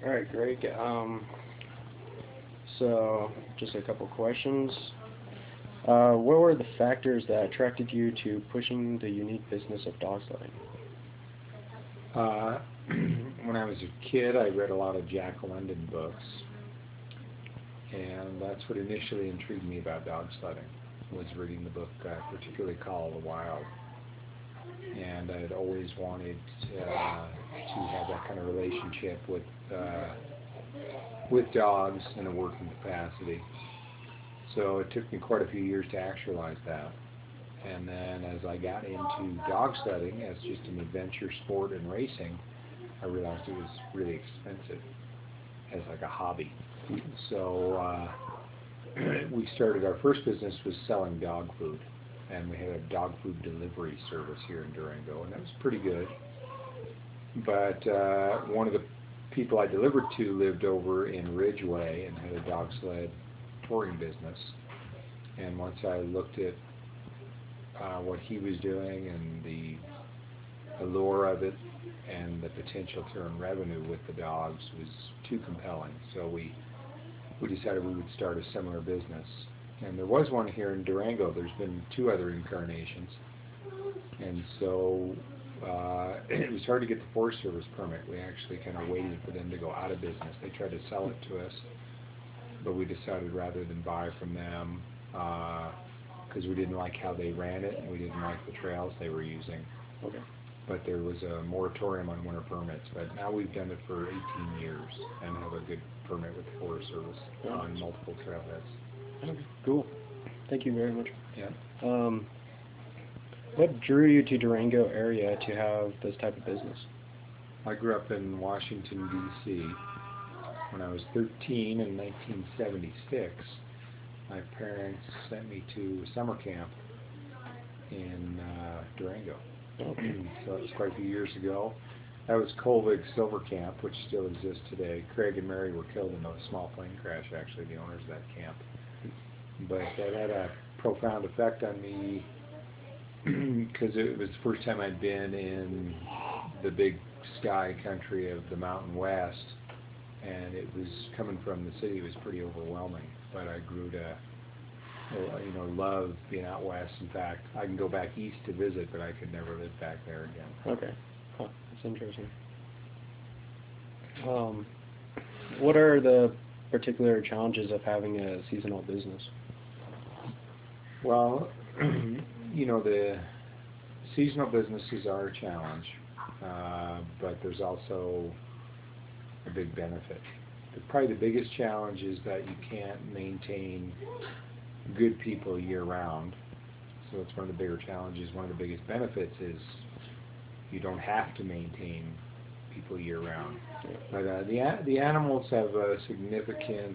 All right, Greg. So just a couple questions. What were the factors that attracted you to pushing the unique business of dog sledding? Uh, when I was a kid, I read a lot of Jack London books, and that's what initially intrigued me about dog sledding, was reading the book, particularly Call of the Wild. And I had always wanted to have that kind of relationship with dogs in a working capacity. So it took me quite a few years to actualize that. And then as I got into dog sledding as just an adventure sport and racing, I realized it was really expensive as like a hobby. So we started, our first business was selling dog food, and we had a dog food delivery service here in Durango, and that was pretty good. But one of the people I delivered to lived over in Ridgeway and had a dog sled touring business. And once I looked at what he was doing and the allure of it and the potential to earn revenue with the dogs was too compelling. So we decided we would start a similar business. And there was one here in Durango. There's been two other incarnations. And so it was hard to get the Forest Service permit. We actually kind of waited for them to go out of business. They tried to sell it to us, but we decided rather than buy from them, because we didn't like how they ran it and we didn't like the trails they were using. Okay. But there was a moratorium on winter permits. But now we've done it for 18 years and have a good permit with the Forest Service Oh, on multiple trailheads. okay. Cool. Thank you very much. Yeah. Um, what drew you to Durango area to have this type of business? I grew up in Washington, D.C. When I was 13 in 1976. My parents sent me to summer camp in Durango. Okay. So that was quite a few years ago. That was Colvig Silver Camp, which still exists today. Craig and Mary were killed in a small plane crash, actually, the owners of that camp. But that had a profound effect on me because it was the first time I'd been in the big sky country of the Mountain West, and it was coming from the city. It was pretty overwhelming, but I grew to love being out west. In fact, I can go back east to visit, but I could never live back there again. Okay. Huh. That's interesting. Um, what are the particular challenges of having a seasonal business? Well, the seasonal businesses are a challenge, but there's also a big benefit. Probably the biggest challenge is that you can't maintain good people year round. So it's one of the bigger challenges. One of the biggest benefits is you don't have to maintain people year round. But the animals have a significant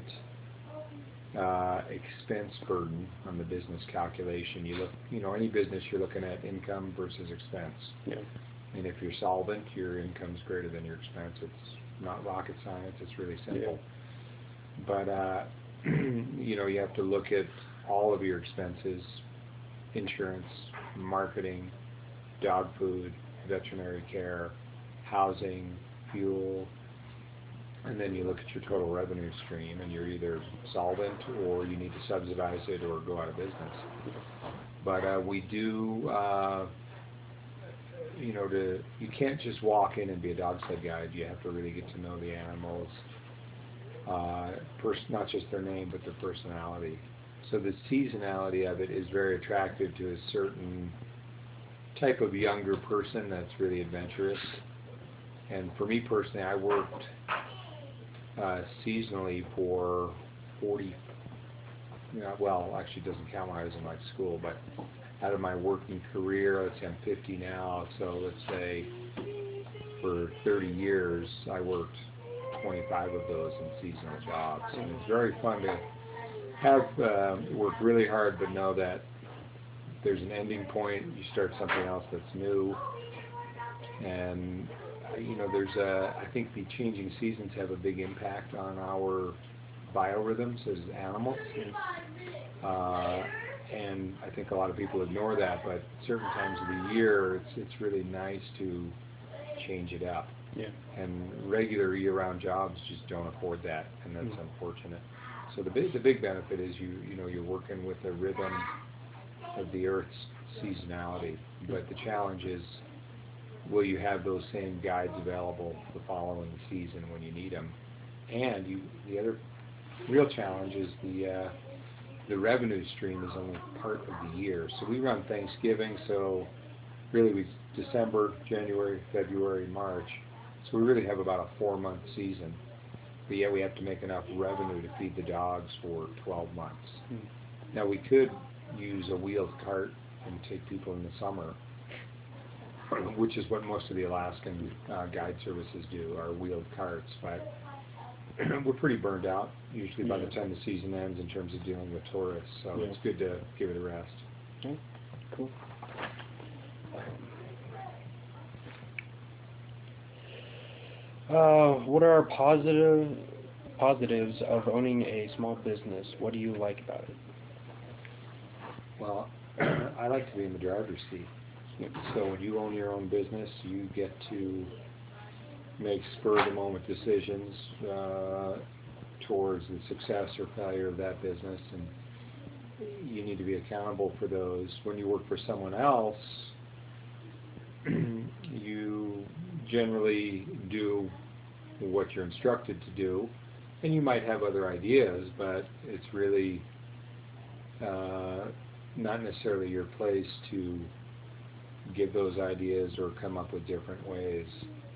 expense burden on the business calculation. Any business you're looking at income versus expense. Yeah. And if you're solvent, your income's greater than your expense. It's not rocket science. It's really simple. Yeah. But you have to look at all of your expenses: insurance, marketing, dog food, veterinary care, housing, fuel, and then you look at your total revenue stream, and you're either solvent or you need to subsidize it or go out of business. But we do, you can't just walk in and be a dog sled guide. You have to really get to know the animals, not just their name, but their personality. So the seasonality of it is very attractive to a certain type of younger person that's really adventurous. And for me personally, I worked seasonally for 40, well, actually it doesn't count when I was in my school, but out of my working career, let's say I'm 50 now, so let's say for 30 years, I worked 25 of those in seasonal jobs. And it's very fun to have work really hard, but know that there's an ending point. You start something else that's new, and I think the changing seasons have a big impact on our biorhythms as animals. Uh, and I think a lot of people ignore that, but certain times of the year, it's really nice to change it up. Yeah. And regular year-round jobs just don't afford that, and that's unfortunate. So the big benefit is you're working with the rhythm of the Earth's seasonality. But the challenge is, will you have those same guides available the following season when you need them? And the other real challenge is the revenue stream is only part of the year. So we run Thanksgiving, so really December, January, February, March. So we really have about a 4-month season. But yet we have to make enough revenue to feed the dogs for 12 months. Now we could use a wheeled cart and take people in the summer, which is what most of the Alaskan guide services do, are wheeled carts. But we're pretty burned out usually by the time the season ends in terms of dealing with tourists. So it's good to give it a rest. Okay. Cool. What are positives of owning a small business? What do you like about it? Well, I like to be in the driver's seat. So when you own your own business, you get to make spur-of-the-moment decisions towards the success or failure of that business, and you need to be accountable for those. When you work for someone else, you generally do what you're instructed to do, and you might have other ideas, but it's really not necessarily your place to give those ideas or come up with different ways.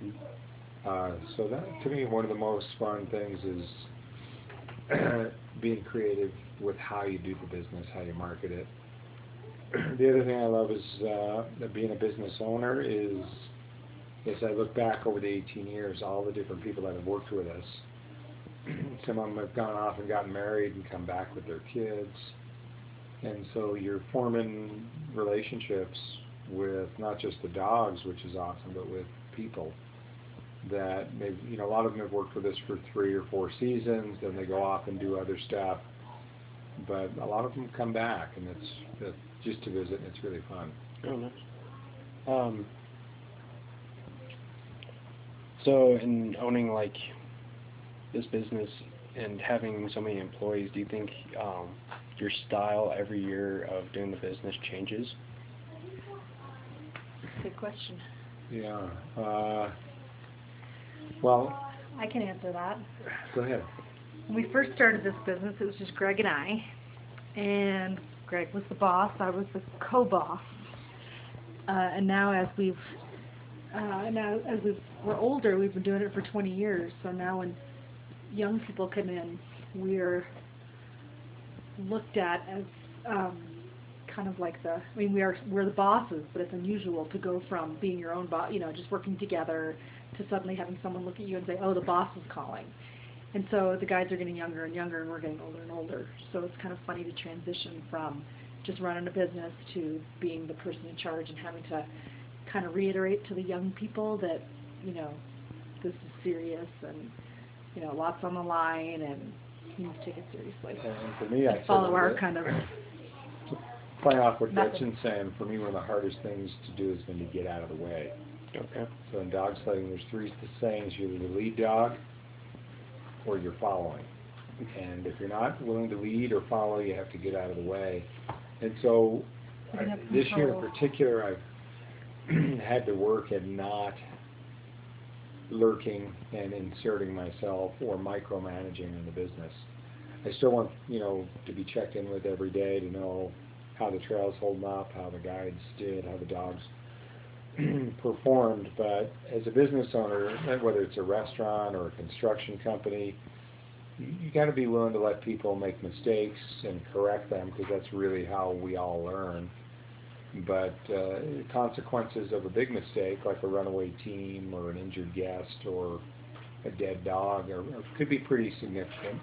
So that, to me, one of the most fun things is being creative with how you do the business, how you market it. The other thing I love is being a business owner is, as I look back over the 18 years, all the different people that have worked with us. Some of them have gone off and gotten married and come back with their kids. And so you're forming relationships with not just the dogs, which is awesome, but with people that maybe, a lot of them have worked with us for 3 or 4 seasons, then they go off and do other stuff. But a lot of them come back, and it's just to visit, and it's really fun. Oh, nice. So in owning like this business and having so many employees, do you think your style every year of doing the business changes? Good question. Yeah. Well, I can answer that. Go ahead. When we first started this business, it was just Greg and I, and Greg was the boss, I was the co-boss. And now as we're older, we've been doing it for 20 years. So now when young people come in, we're looked at as kind of like we're the bosses, but it's unusual to go from being your own boss, just working together, to suddenly having someone look at you and say, oh, the boss is calling. And so the guys are getting younger and younger, and we're getting older and older. So it's kind of funny to transition from just running a business to being the person in charge and having to kind of reiterate to the young people that, this is serious and, lots on the line, and you need to take it seriously. And for me, I follow our kind of play off what method. Gretchen's saying. For me, one of the hardest things to do is when you get out of the way. Okay. So in dog sledding, there's 3 sayings: you're either the lead dog or you're following. And if you're not willing to lead or follow, you have to get out of the way. And so this year in particular, I've had to work at not lurking and inserting myself or micromanaging in the business. I still want, to be checked in with every day to know how the trail's holding up, how the guides did, how the dogs performed. But as a business owner, whether it's a restaurant or a construction company, you got to be willing to let people make mistakes and correct them, because that's really how we all learn. But consequences of a big mistake, like a runaway team or an injured guest or a dead dog, could be pretty significant.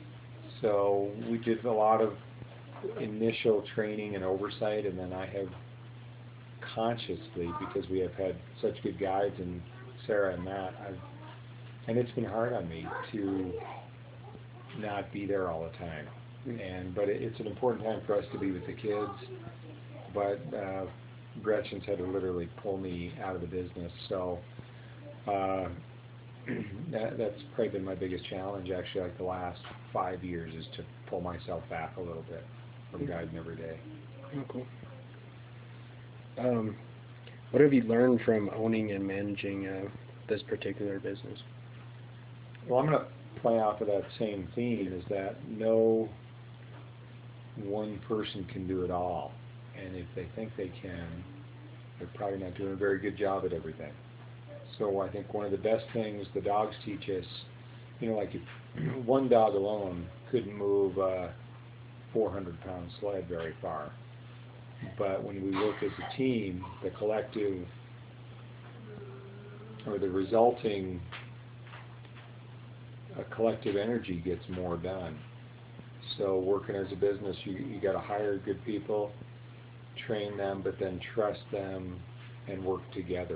So we did a lot of initial training and oversight, and then I have consciously, because we have had such good guides, and Sarah and Matt, and it's been hard on me to not be there all the time. But it's an important time for us to be with the kids. But Gretchen's had to literally pull me out of the business. So Uh, that's probably been my biggest challenge, actually, like the last 5 years, is to pull myself back a little bit from guiding every day. Oh, cool. Um, what have you learned from owning and managing this particular business? Well, I'm going to play off of that same theme, is that no one person can do it all. And if they think they can, they're probably not doing a very good job at everything. So I think one of the best things the dogs teach us, like if one dog alone couldn't move a 400-pound sled very far. But when we work as a team, the collective or the resulting collective energy gets more done. So working as a business, you got to hire good people, train them, but then trust them and work together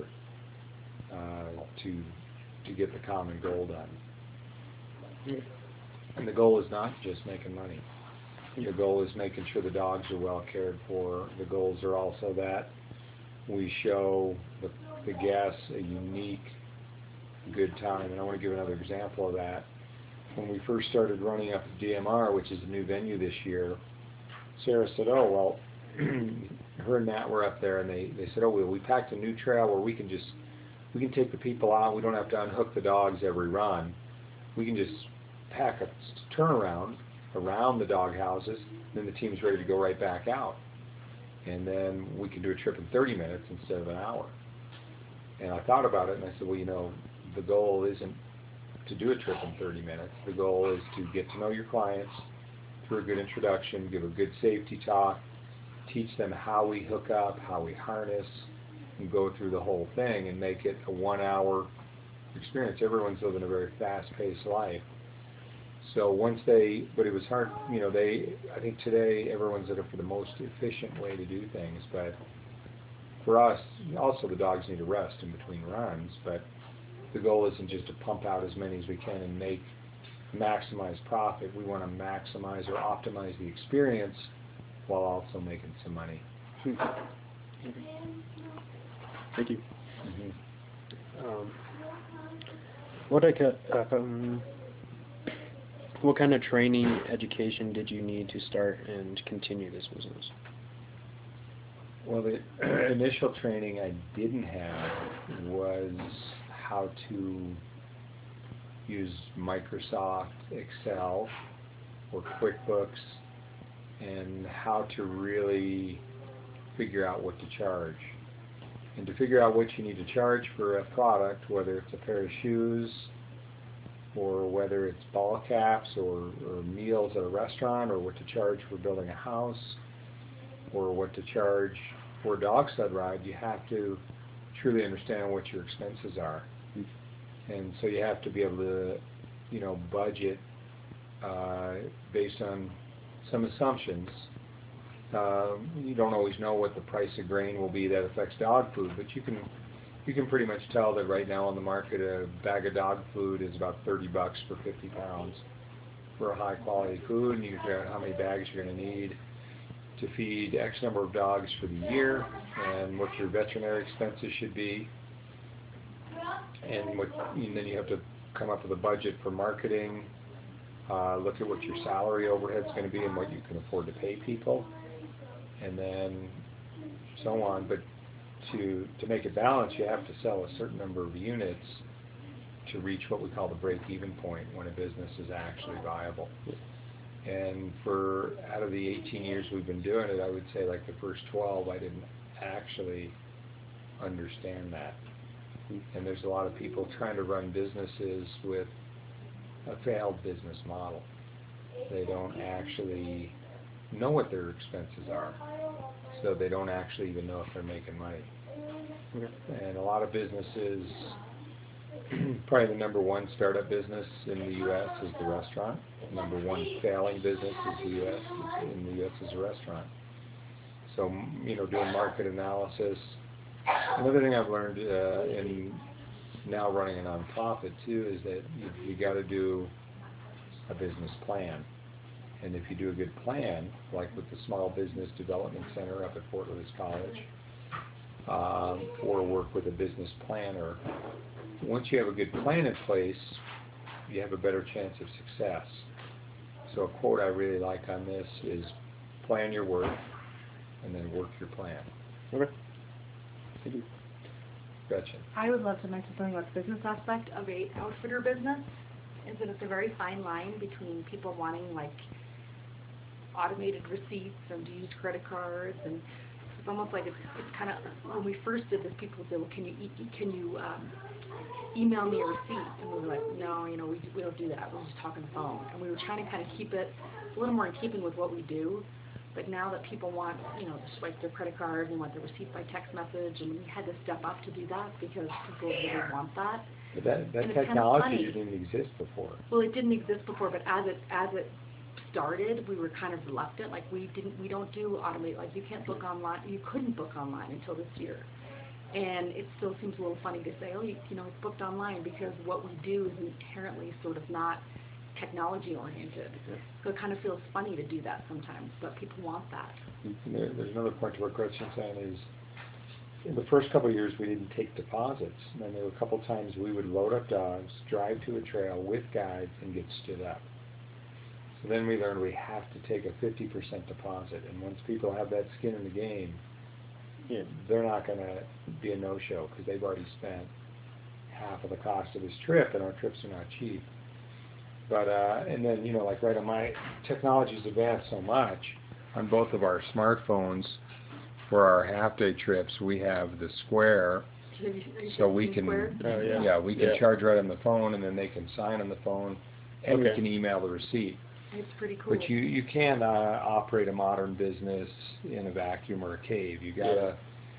to get the common goal done. And the goal is not just making money. The goal is making sure the dogs are well cared for. The goals are also that we show the guests a unique, good time. And I want to give another example of that. When we first started running up at DMR, which is a new venue this year, Sarah said, oh, well, her and Matt were up there, and they said, oh, well, we packed a new trail where we can take the people out. We don't have to unhook the dogs every run. We can just pack a turnaround around the dog houses, and then the team's ready to go right back out. And then we can do a trip in 30 minutes instead of an hour. And I thought about it, and I said, well, the goal isn't to do a trip in 30 minutes. The goal is to get to know your clients through a good introduction, give a good safety talk, teach them how we hook up, how we harness, and go through the whole thing and make it a 1-hour experience. Everyone's living a very fast-paced life. So but it was hard, I think today everyone's looking for the most efficient way to do things, but for us, also the dogs need a rest in between runs, but the goal isn't just to pump out as many as we can and maximize profit. We want to maximize or optimize the experience while also making some money. Thank you. Mm-hmm. What kind of training, education did you need to start and continue this business? Well, the initial training I didn't have was how to use Microsoft Excel or QuickBooks, and how to really figure out what to charge. And to figure out what you need to charge for a product, whether it's a pair of shoes, or whether it's ball caps or meals at a restaurant, or what to charge for building a house, or what to charge for a dog sled ride, you have to truly understand what your expenses are. And so you have to be able to, budget based on some assumptions. You don't always know what the price of grain will be that affects dog food, but you can pretty much tell that right now on the market a bag of dog food is about $30 for 50 pounds for a high quality food, and you can figure out how many bags you're going to need to feed X number of dogs for the year, and what your veterinary expenses should be, and then you have to come up with a budget for marketing, look at what your salary overhead is going to be and what you can afford to pay people, and then so on. But to make it balanced, you have to sell a certain number of units to reach what we call the break-even point, when a business is actually viable. And out of the 18 years we've been doing it, I would say like the first 12, I didn't actually understand that. And there's a lot of people trying to run businesses with a failed business model. They don't actually know what their expenses are, so they don't actually even know if they're making money. And a lot of businesses, probably the number one startup business in the U.S. is the restaurant. Number one failing business in the U.S. is a restaurant. So, doing market analysis. Another thing I've learned in now running a nonprofit too is that you got to do a business plan. And if you do a good plan, like with the Small Business Development Center up at Fort Lewis College, or work with a business planner. Once you have a good plan in place, you have a better chance of success. So a quote I really like on this is, plan your work and then work your plan. Okay. Thank you. Gretchen. I would love to mention something about the business aspect of a outfitter business, is that it's a very fine line between people wanting like automated receipts and to use credit cards, and it's almost like it's kind of, when we first did this, people would say, well, can you email me a receipt? And we were like, no, we don't do that. We'll just talk on the phone. And we were trying to kind of keep it a little more in keeping with what we do. But now that people want, to swipe their credit card, and want their receipt by text message, and we had to step up to do that because people really want that. But that And it's technology kind of funny. didn't exist before. Well, it didn't exist before, but as it started, we were kind of reluctant. Like we don't do automate. Like you can't book online. You couldn't book online until this year. And it still seems a little funny to say, it's booked online, because what we do is inherently sort of not technology oriented. Yeah. So it kind of feels funny to do that sometimes, but people want that. There's another point to what Gretchen's saying is, in the first couple of years we didn't take deposits, and then there were a couple times we would load up dogs, drive to a trail with guides, and get stood up. So then we learned we have to take a 50% deposit, and once people have that skin in the game, Yeah. they're not going to be a no-show because they've already spent half of the cost of this trip, and our trips are not cheap. But and then like right on my technology's advanced so much on both of our smartphones. For our half-day trips, we have the Square, so we can we can charge right on the phone, and then they can sign on the phone, and we can email the receipt. It's pretty cool. But you can't operate a modern business in a vacuum or a cave. You gotta,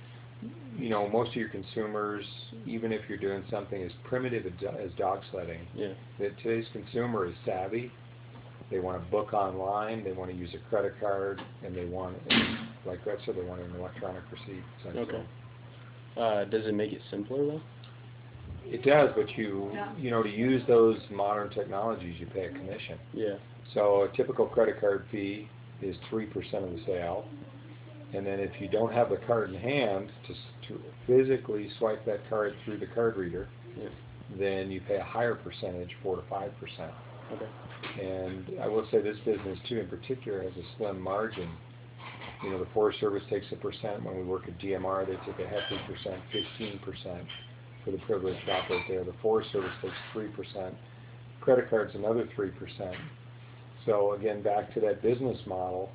most of your consumers, even if you're doing something as primitive as dog sledding, that today's consumer is savvy. They want to book online, they want to use a credit card, and they want, like Gretchen said, they want an electronic receipt. Okay. Does it make it simpler though? It does, but to use those modern technologies, you pay a commission. Yeah. So a typical credit card fee is 3% of the sale, and then if you don't have the card in hand to physically swipe that card through the card reader, then you pay a higher percentage, 4 to 5%. Okay. And I will say this business too, in particular, has a slim margin. The Forest Service takes 1%. When we work at DMR, they take a hefty percent, 15% for the privileged to operate there. The Forest Service takes 3%. Credit cards another 3%. So again, back to that business model.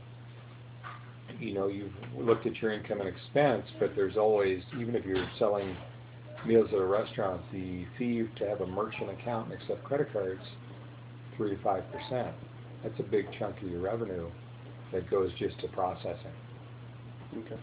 You've looked at your income and expense, but there's always, even if you're selling meals at a restaurant, the fee to have a merchant account and accept credit cards, 3 to 5%. That's a big chunk of your revenue that goes just to processing. Okay.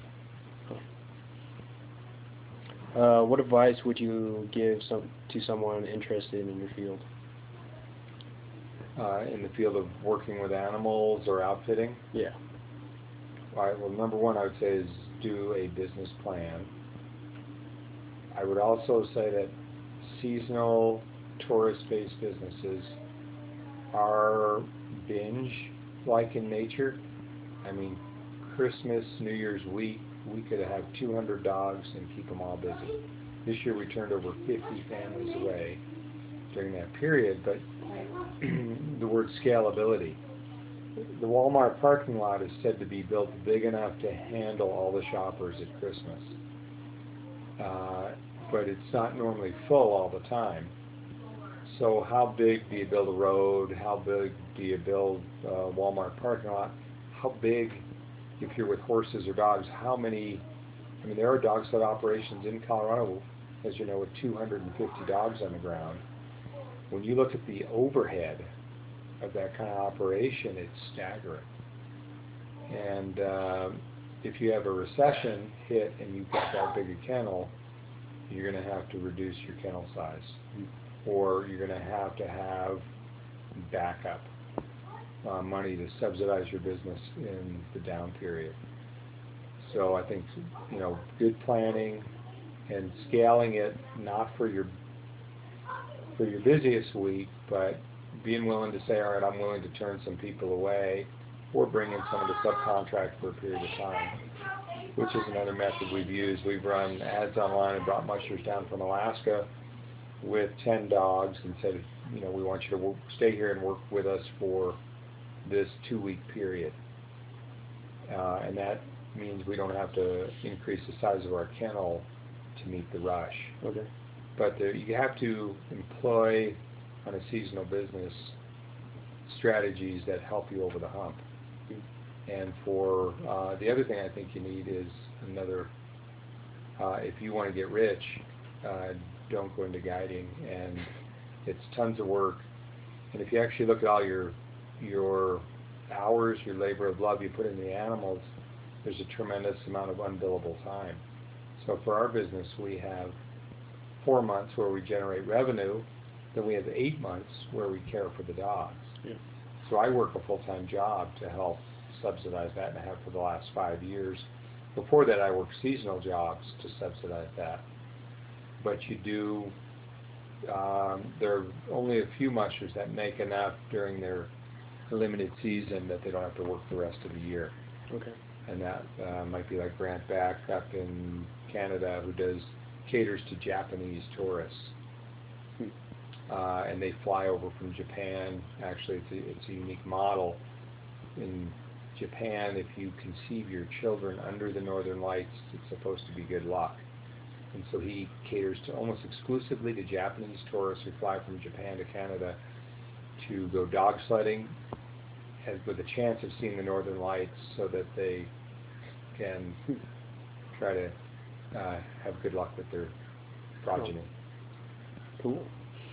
What advice would you give to someone interested in your field? In the field of working with animals or outfitting? Yeah. All right, well, number one I would say is do a business plan. I would also say that seasonal, tourist-based businesses are binge-like in nature. I mean, Christmas, New Year's week, we could have 200 dogs and keep them all busy. This year we turned over 50 families away during that period, but the word scalability. The Walmart parking lot is said to be built big enough to handle all the shoppers at Christmas. But it's not normally full all the time. So how big do you build a road? How big do you build a Walmart parking lot? How big, if you're with horses or dogs, how many, there are dog sled operations in Colorado, as you know, with 250 dogs on the ground. When you look at the overhead of that kind of operation, it's staggering. And if you have a recession hit and you've got that big a kennel, you're going to have to reduce your kennel size. Or you're going to have backup money to subsidize your business in the down period. So I think, good planning and scaling it, not for your busiest week, but being willing to say, all right, I'm willing to turn some people away or bring in someone to subcontract for a period of time. which is another method we've used. We've run ads online and brought mushers down from Alaska with 10 dogs and said, we want you to stay here and work with us for this 2-week period. And that means we don't have to increase the size of our kennel to meet the rush. Okay. But you have to employ, on a seasonal business, strategies that help you over the hump. And for the other thing I think you need is another, if you want to get rich, don't go into guiding. And it's tons of work. And if you actually look at all your hours, your labor of love you put in the animals, there's a tremendous amount of unbillable time. So for our business, we have 4 months where we generate revenue, then we have 8 months where we care for the dogs. Yeah. So I work a full-time job to help subsidize that, and I have for the last 5 years. Before that, I worked seasonal jobs to subsidize that. But you do, there are only a few mushers that make enough during their limited season that they don't have to work the rest of the year. Okay. And that might be like Grant Back up in Canada, who caters to Japanese tourists. And they fly over from Japan. Actually, it's a unique model. In Japan, if you conceive your children under the northern lights, it's supposed to be good luck. And so he caters to almost exclusively to Japanese tourists who fly from Japan to Canada to go dog sledding with a chance of seeing the northern lights, so that they can try to have good luck with their progeny. Cool.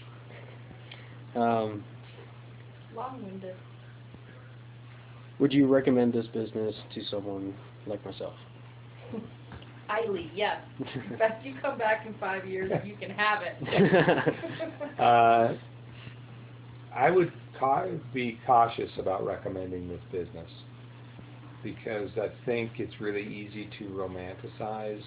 Long-winded. Would you recommend this business to someone like myself? Highly, yes. In fact, you come back in 5 years, you can have it. I would be cautious about recommending this business, because I think it's really easy to romanticize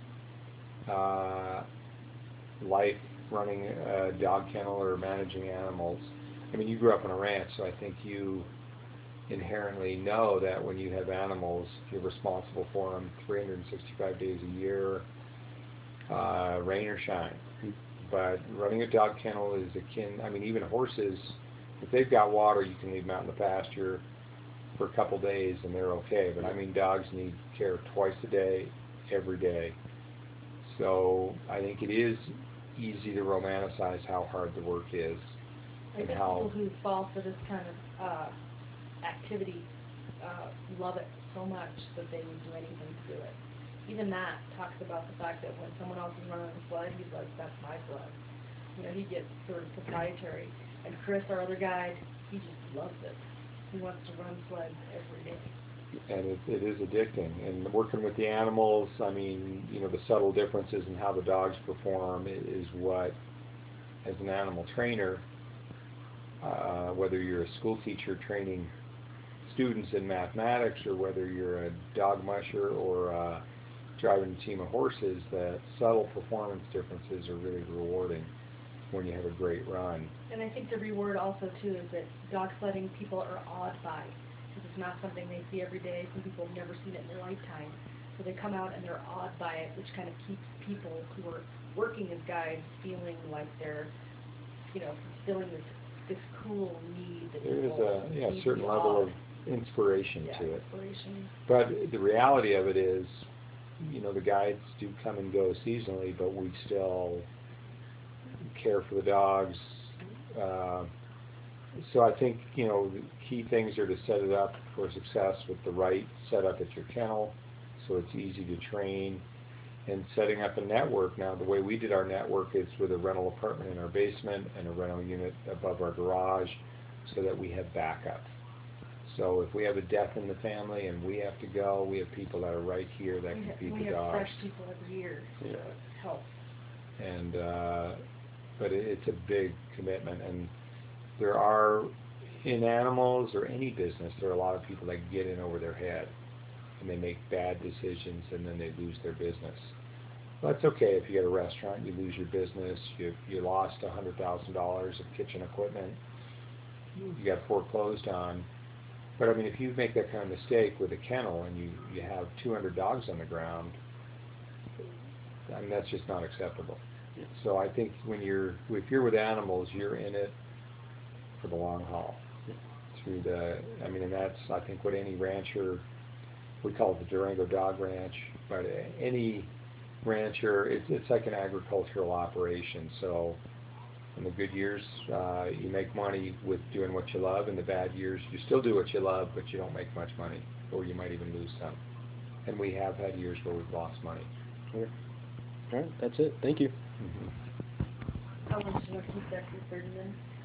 life running a dog kennel or managing animals. I mean, you grew up on a ranch, so I think you inherently know that when you have animals, you're responsible for them 365 days a year, rain or shine. But running a dog kennel is even horses, if they've got water, you can leave them out in the pasture for a couple days and they're okay. But dogs need care twice a day, every day. So I think it is easy to romanticize how hard the work is. I think people who fall for this kind of activity love it so much that they would do anything to do it. Even Matt talks about the fact that when someone else is running a sled, he's like, that's my sled. He gets sort of proprietary. And Chris, our other guide, he just loves it. He wants to run sleds every day. And it is addicting. And working with the animals, the subtle differences in how the dogs perform is what, as an animal trainer, whether you're a school teacher training students in mathematics, or whether you're a dog musher or driving a team of horses, that subtle performance differences are really rewarding when you have a great run. And I think the reward also, too, is that dog sledding people are awed by, because it's not something they see every day. Some people have never seen it in their lifetime. So they come out and they're awed by it, which kind of keeps people who are working as guides feeling like they're, fulfilling this cool need that There is a certain you level awed. of inspiration to it. Inspiration. But the reality of it is, the guides do come and go seasonally, but we still care for the dogs. So I think, the key things are to set it up for success with the right setup at your kennel, so it's easy to train, and setting up a network. Now, the way we did our network is with a rental apartment in our basement and a rental unit above our garage, so that we have backup. So if we have a death in the family and we have to go, we have people that are right here that can feed the dogs. We have fresh people every year, so it helps. And but it's a big commitment, and there are, in animals or any business, there are a lot of people that get in over their head, and they make bad decisions, and then they lose their business. Well, that's okay. If you get a restaurant, you lose your business, you lost $100,000 of kitchen equipment, you got foreclosed on. But I mean, if you make that kind of mistake with a kennel and you have 200 dogs on the ground, I mean, that's just not acceptable. Yeah. So I think if you're with animals, you're in it for the long haul. Yeah. I mean, and that's, I think, what any rancher, we call it the Durango Dog Ranch, but any rancher, it's like an agricultural operation. So in the good years, you make money with doing what you love. In the bad years, you still do what you love, but you don't make much money, or you might even lose some. And we have had years where we've lost money. Okay. All right, that's it. Thank you. Mm-hmm. How long should I keep that for 30 minutes?